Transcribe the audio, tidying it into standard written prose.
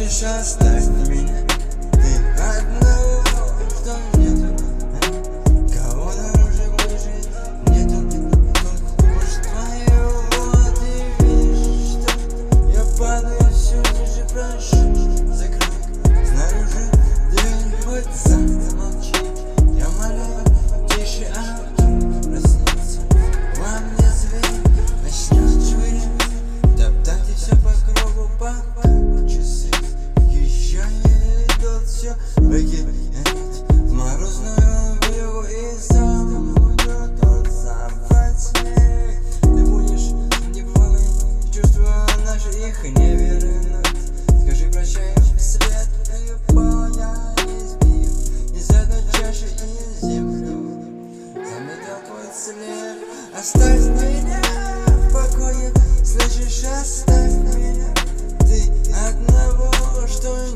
Слышишь, оставь меня. Ты одного, что нету. Кого дороже ближе нету. Тут уж твоего. Ты видишь, что я падаю все ниже, прошу. Закрой снаружи дверь, хоть замолчи. Я моляю, тише, а проснется. Во мне зверь начнет швырять, топтать и все по кругу, пока часы еще не идут, все выкидывать в морозную вьюгу, и сам уйдет он сам во тьме. Ты будешь неполный, чувства наши их не вернут. Скажи прощай вслед, ты понял, не сбил из одной чаши и землю. Заметил твой след, оставь меня в покое. Слышишь, оставь меня. Ты одного, что